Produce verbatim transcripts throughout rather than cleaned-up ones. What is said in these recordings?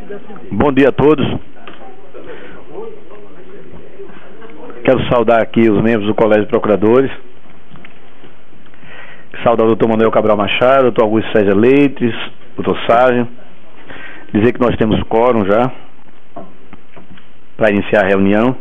Bom dia a todos. Quero saudar aqui os membros do Colégio de Procuradores. Saudar o doutor Manuel Cabral Machado, doutor Augusto César Leites, doutor Sávio. Dizer que nós temos quórum já para iniciar a reunião.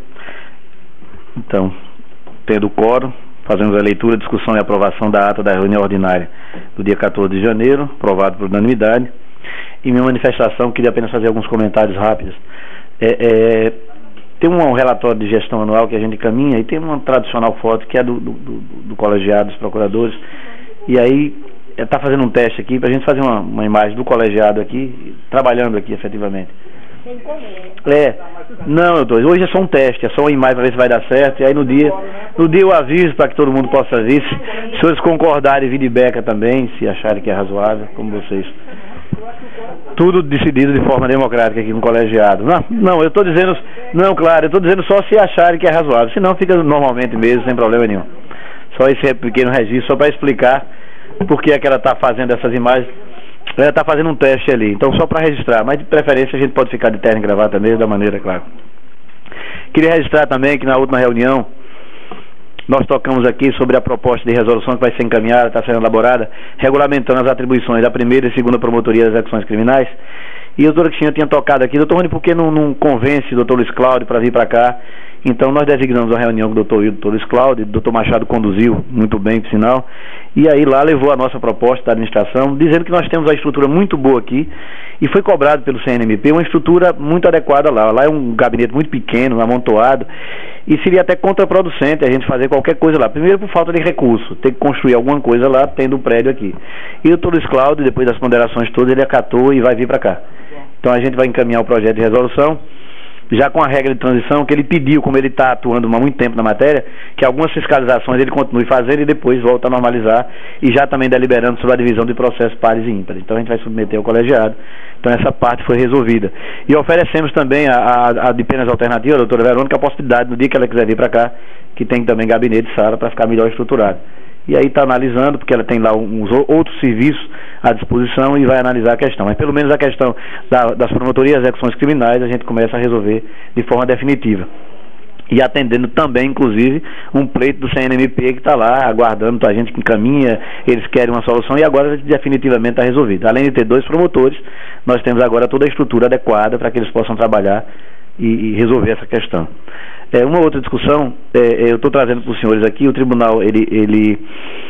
Então, tendo quórum, fazemos a leitura, discussão e aprovação da ata da reunião ordinária do dia quatorze de janeiro, aprovado por unanimidade. Em minha manifestação, queria apenas fazer alguns comentários rápidos. É, é, tem um relatório de gestão anual que a gente caminha e tem uma tradicional foto que é do, do, do, do colegiado dos procuradores. E aí, está fazendo um teste aqui para a gente fazer uma, uma imagem do colegiado aqui, trabalhando aqui efetivamente. É, não, doutor, hoje é só um teste, é só uma imagem para ver se vai dar certo. E aí no dia, no dia eu aviso para que todo mundo possa vir. Se os senhores concordarem, vir de beca também, se acharem que é razoável, como vocês. Tudo decidido de forma democrática aqui no colegiado. Não, não eu estou dizendo, não, claro, eu estou dizendo só se acharem que é razoável. Senão fica normalmente mesmo, sem problema nenhum. Só esse pequeno registro, só para explicar por que é que ela está fazendo essas imagens. Ela está fazendo um teste ali, então só para registrar, mas de preferência a gente pode ficar de terno e gravata mesmo, da maneira, claro. Queria registrar também que na última reunião nós tocamos aqui sobre a proposta de resolução que vai ser encaminhada, está sendo elaborada, regulamentando as atribuições da primeira e segunda promotoria das execuções criminais. E o doutor Cristina tinha tocado aqui, doutor Rony, por que não, não convence o doutor Luiz Cláudio para vir para cá? Então nós designamos uma reunião com o doutor Hildo, doutor Luiz Cláudio, o doutor Machado conduziu muito bem, por sinal, e aí lá levou a nossa proposta da administração, dizendo que nós temos uma estrutura muito boa aqui, e foi cobrado pelo C N M P uma estrutura muito adequada lá. Lá é um gabinete muito pequeno, amontoado, e seria até contraproducente a gente fazer qualquer coisa lá. Primeiro por falta de recurso, ter que construir alguma coisa lá, tendo o prédio aqui. E o doutor Luiz Cláudio, depois das ponderações todas, ele acatou e vai vir para cá. Então a gente vai encaminhar o projeto de resolução, já com a regra de transição, que ele pediu, como ele está atuando há muito tempo na matéria, que algumas fiscalizações ele continue fazendo e depois volta a normalizar, e já também deliberando sobre a divisão de processos pares e ímpares. Então a gente vai submeter ao colegiado. Então essa parte foi resolvida. E oferecemos também a, a, a de penas alternativas, a doutora Verônica, a possibilidade, no dia que ela quiser vir para cá, que tem também gabinete e sala para ficar melhor estruturado. E aí está analisando, porque ela tem lá uns outros serviços à disposição e vai analisar a questão. Mas pelo menos a questão da, das promotorias e execuções criminais a gente começa a resolver de forma definitiva. E atendendo também, inclusive, um pleito do C N M P que está lá aguardando a gente que encaminha, eles querem uma solução e agora definitivamente está resolvido. Além de ter dois promotores, nós temos agora toda a estrutura adequada para que eles possam trabalhar e, e resolver essa questão. É, uma outra discussão, é, eu estou trazendo para os senhores aqui, o tribunal, ele, ele,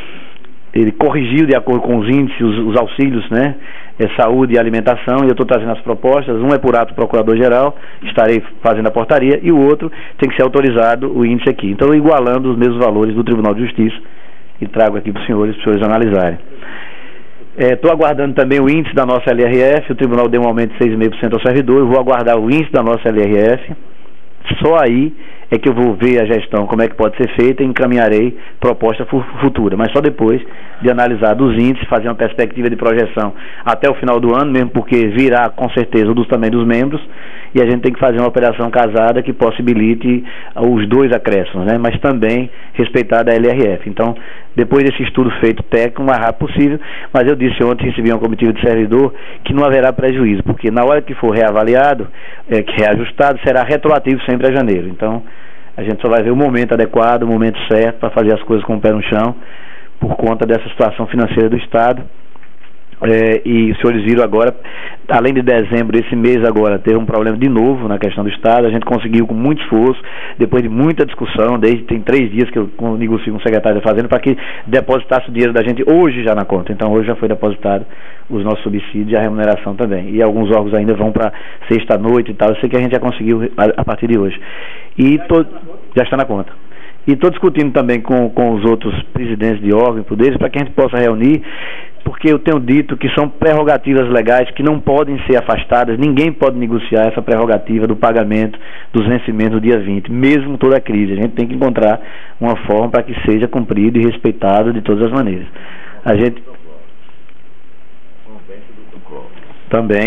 ele corrigiu de acordo com os índices, os, os auxílios, né, é, saúde e alimentação, e eu estou trazendo as propostas, um é por ato do procurador-geral, estarei fazendo a portaria, e o outro tem que ser autorizado o índice aqui. Então, igualando os mesmos valores do Tribunal de Justiça, e trago aqui para os senhores, para os senhores analisarem. Estou é, aguardando também o índice da nossa L R F, o tribunal deu um aumento de seis vírgula cinco por cento ao servidor, eu vou aguardar o índice da nossa L R F, só aí é que eu vou ver a gestão, como é que pode ser feita, e encaminharei proposta futura, mas só depois de analisar dos índices, fazer uma perspectiva de projeção até o final do ano, mesmo porque virá com certeza o dos, também dos membros, e a gente tem que fazer uma operação casada que possibilite os dois acréscimos, né? Mas também respeitar a L R F. Então, depois desse estudo feito técnico, o mais rápido possível, mas eu disse ontem, recebi uma comitiva de servidor, que não haverá prejuízo, porque na hora que for reavaliado, é, que reajustado, será retroativo sempre a janeiro. Então, a gente só vai ver o momento adequado, o momento certo para fazer as coisas com o pé no chão, por conta dessa situação financeira do Estado. É, e os senhores viram agora, além de dezembro, esse mês agora teve um problema de novo na questão do Estado. A gente conseguiu com muito esforço, depois de muita discussão, desde tem três dias que eu negocio com o secretário da Fazenda para que depositasse o dinheiro da gente hoje já na conta. Então hoje já foi depositado os nossos subsídios e a remuneração também, e alguns órgãos ainda vão para sexta-noite e tal. Eu sei que a gente já conseguiu a, a partir de hoje e to, já está na conta. E estou discutindo também com, com os outros presidentes de órgãos e poderes para que a gente possa reunir, porque eu tenho dito que são prerrogativas legais que não podem ser afastadas. Ninguém pode negociar essa prerrogativa do pagamento dos vencimentos do dia vinte, mesmo toda a crise. A gente tem que encontrar uma forma para que seja cumprido e respeitado de todas as maneiras. A gente também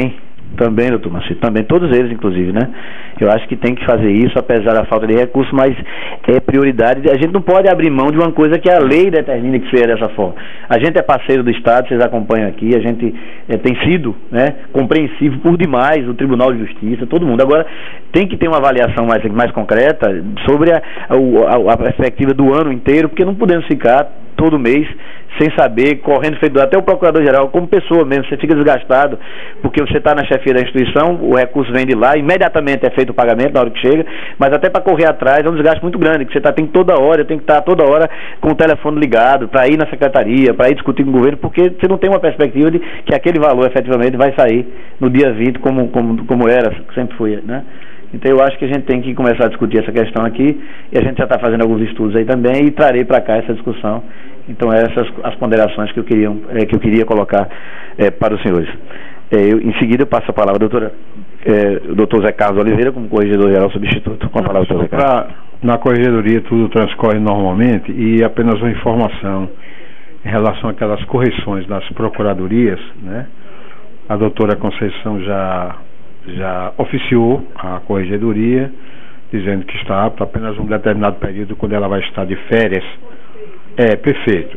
Também, doutor Macedo, também, todos eles, inclusive, né? Eu acho que tem que fazer isso, apesar da falta de recursos, mas é prioridade. A gente não pode abrir mão de uma coisa que a lei determina que seja dessa forma. A gente é parceiro do Estado, vocês acompanham aqui, a gente é, tem sido, né, compreensivo por demais, o Tribunal de Justiça, todo mundo. Agora, tem que ter uma avaliação mais, mais concreta sobre a, a, a perspectiva do ano inteiro, porque não podemos ficar todo mês sem saber, correndo feito até o procurador-geral, como pessoa mesmo, você fica desgastado, porque você está na chefia da instituição, o recurso vem de lá, imediatamente é feito o pagamento na hora que chega, mas até para correr atrás é um desgaste muito grande, que você tá, tem toda hora, tem que estar toda hora com o telefone ligado, para ir na secretaria, para ir discutir com o governo, porque você não tem uma perspectiva de que aquele valor efetivamente vai sair no dia vinte, como, como, como era, sempre foi, né? Então eu acho que a gente tem que começar a discutir essa questão aqui, e a gente já está fazendo alguns estudos aí também, e trarei para cá essa discussão. Então essas as ponderações que eu queria, é, que eu queria colocar é, para os senhores. É, eu, em seguida eu passo a palavra ao doutor, é, doutor Zé Carlos Oliveira, como corregedor-geral substituto. Com a palavra, doutor Zé Carlos. Na corregedoria tudo transcorre normalmente, e apenas uma informação em relação àquelas correções das procuradorias, né? A doutora Conceição já... já oficiou a corregedoria, dizendo que está apto apenas um determinado período, quando ela vai estar de férias. É, perfeito.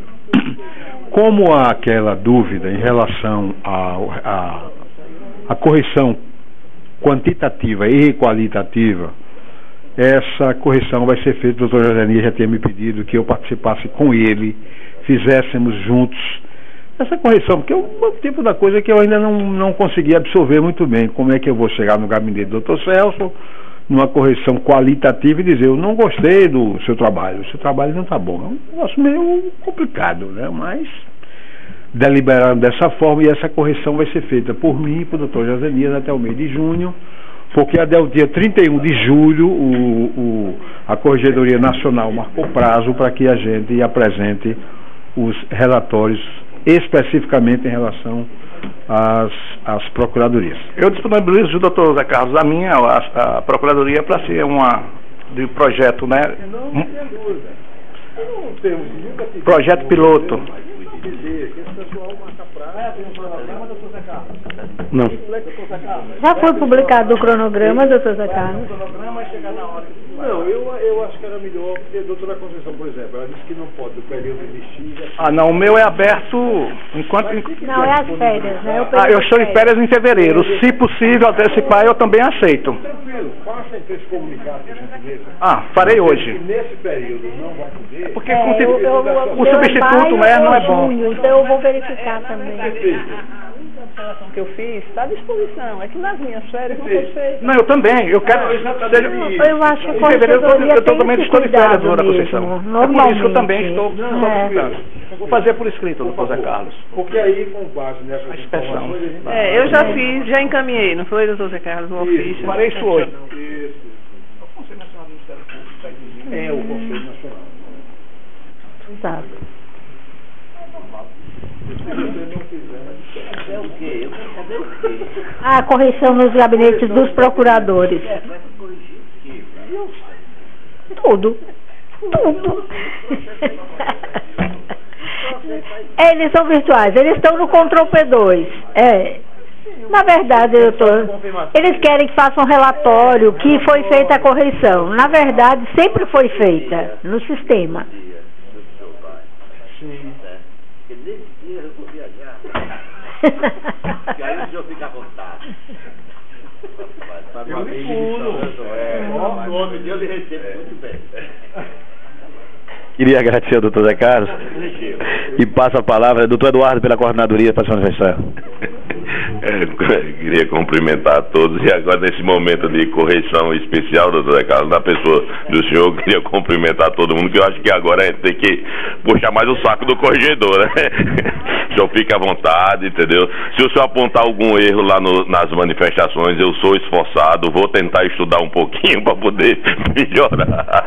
Como há aquela dúvida em relação à a correção quantitativa e qualitativa, essa correção vai ser feita. O doutor José já tinha me pedido que eu participasse com ele, fizéssemos juntos essa correção, porque é um tipo da coisa que eu ainda não, não consegui absorver muito bem. Como é que eu vou chegar no gabinete do doutor Celso, numa correção qualitativa, e dizer: eu não gostei do seu trabalho, o seu trabalho não está bom. É um negócio meio complicado, né? Mas deliberando dessa forma, e essa correção vai ser feita por mim e por doutor Josemias até o mês de junho, porque até o dia trinta e um de julho o, o, a Corregedoria Nacional marcou prazo para que a gente apresente os relatórios especificamente em relação às, às procuradorias. Eu disponibilizo, doutor Zé Carlos, a minha, a, a procuradoria, para ser uma de projeto, né? Não, não tem dúvida. Eu não tenho, nunca tive projeto piloto. Não. Já foi publicado o cronograma, doutor Zé Carlos? Não, eu, eu acho que era melhor, porque a doutora Conceição, por exemplo, ela disse que não pode, o período de X... Ah, não, o meu é aberto enquanto... Não, é as férias, né? Eu ah, eu estou em férias em fevereiro. Se possível antecipar, eu também aceito. Tranquilo, faça esse comunicado, por gentileza. Ah, farei hoje. Nesse período não vai poder... Porque é, o, eu, eu, o substituto, né, não é bom. Junho, então eu vou verificar também. Que eu fiz está à disposição. É que nas minhas férias não foi feito. Não, eu também. Eu quero. Não, eu acho que a em fevereiro eu, eu, eu também estou de férias, doutora Conceição. É por isso que eu também estou solicitando. É. Vou fazer por escrito, doutor Zé Carlos. Porque aí, com base nessa a inspeção. É, eu já fiz, já encaminhei, não foi, doutor Zé Carlos? O ofício. Farei isso hoje. Isso. O Conselho Nacional do Ministério Público está exigindo. É, o Conselho Nacional. Exato. A correção nos gabinetes dos procuradores. Tudo. Tudo. Eles são virtuais, eles estão no Ctrl P dois. É. Na verdade, doutor, eles querem que faça um relatório que foi feita a correção. Na verdade, sempre foi feita no sistema. Sim. Porque nesse dia eu vou viajar. E aí o senhor fica à vontade. Eu me pulo. É, no outro dia eu lhe recebo muito bem. Queria agradecer ao doutor Zé Carlos e passo a palavra ao doutor Eduardo pela coordenadoria para se manifestar. É, queria cumprimentar a todos, e agora nesse momento de correção especial, doutor Zé Carlos, na pessoa do senhor, queria cumprimentar todo mundo, que eu acho que agora a gente tem que puxar mais o saco do corregedor, né? O senhor fica à vontade, entendeu? Se o senhor apontar algum erro lá no, nas manifestações, eu sou esforçado, vou tentar estudar um pouquinho para poder melhorar.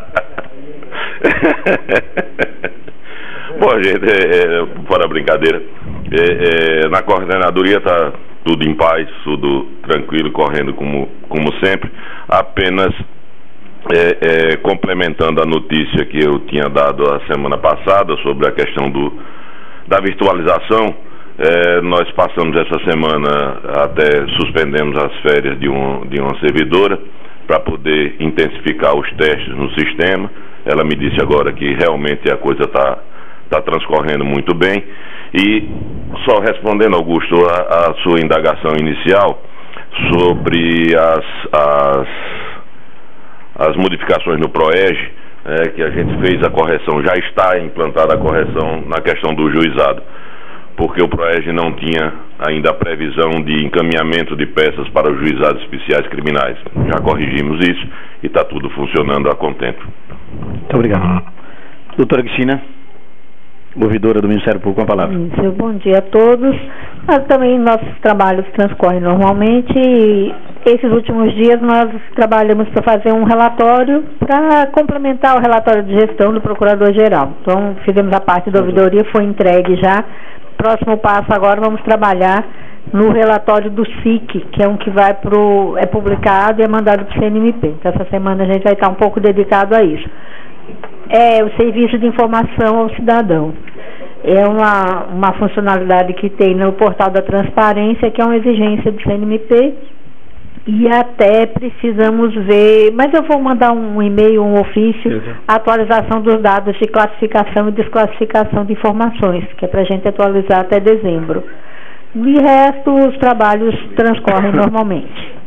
Bom, gente, é, é, fora brincadeira, é, é, na coordenadoria está tudo em paz, tudo tranquilo, correndo como, como sempre, apenas é, é, complementando a notícia que eu tinha dado a semana passada sobre a questão do, da virtualização. É, nós passamos essa semana, até suspendemos as férias de, um, de uma servidora para poder intensificar os testes no sistema. Ela me disse agora que realmente a coisa está tá transcorrendo muito bem. E só respondendo, Augusto, a, a sua indagação inicial sobre as, as, as modificações no PROEG, é, que a gente fez a correção, já está implantada a correção na questão do juizado, porque o PROEG não tinha ainda a previsão de encaminhamento de peças para os juizados especiais criminais. Já corrigimos isso e está tudo funcionando a contento. Muito obrigado. Doutora Cristina, ouvidora do Ministério Público, com a palavra. Isso, bom dia a todos. Mas também nossos trabalhos transcorrem normalmente e esses últimos dias nós trabalhamos para fazer um relatório para complementar o relatório de gestão do Procurador-Geral. Então, fizemos a parte da ouvidoria, foi entregue já. Próximo passo agora, vamos trabalhar no relatório do S I C, que é um que vai pro, é publicado e é mandado para o C N M P. Então, essa semana a gente vai estar um pouco dedicado a isso. É o Serviço de Informação ao Cidadão. É uma, uma funcionalidade que tem no portal da transparência, que é uma exigência do C N M P, e até precisamos ver, mas eu vou mandar um e-mail, um ofício, a atualização dos dados de classificação e desclassificação de informações, que é para a gente atualizar até dezembro. De resto, os trabalhos transcorrem normalmente.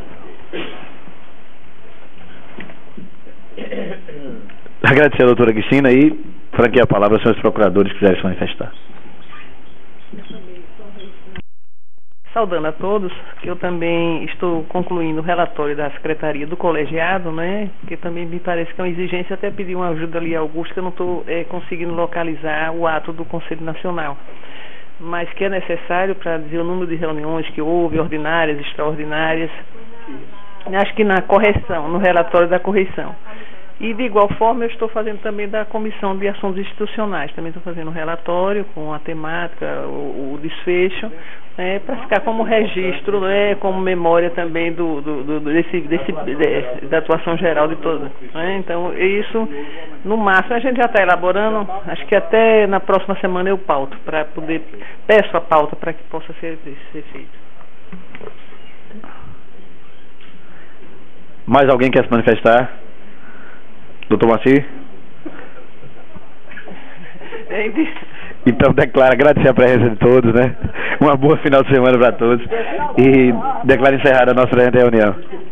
Agradecer a doutora Cristina e franquear a palavra aos senhores procuradores que quiserem se manifestar. Saudando a todos, que eu também estou concluindo o relatório da Secretaria do Colegiado, né, que também me parece que é uma exigência, até pedir uma ajuda ali a Augusto, que eu não estou é, conseguindo localizar o ato do Conselho Nacional, mas que é necessário para dizer o número de reuniões que houve, ordinárias, extraordinárias, acho que na correção, no relatório da correção. E, de igual forma, eu estou fazendo também da Comissão de Assuntos Institucionais. Também estou fazendo um relatório com a temática, o, o desfecho, né, para ficar como registro, né, como memória também do, do, do, desse, desse, de, da atuação geral de toda. Né? Então, isso, no máximo, a gente já está elaborando. Acho que até na próxima semana eu pauto, para poder, peço a pauta para que possa ser, ser feito. Mais alguém quer se manifestar? Doutor Moacir? Então, declaro agradecer a presença de todos, né? Uma boa final de semana para todos. E declaro encerrada a nossa reunião.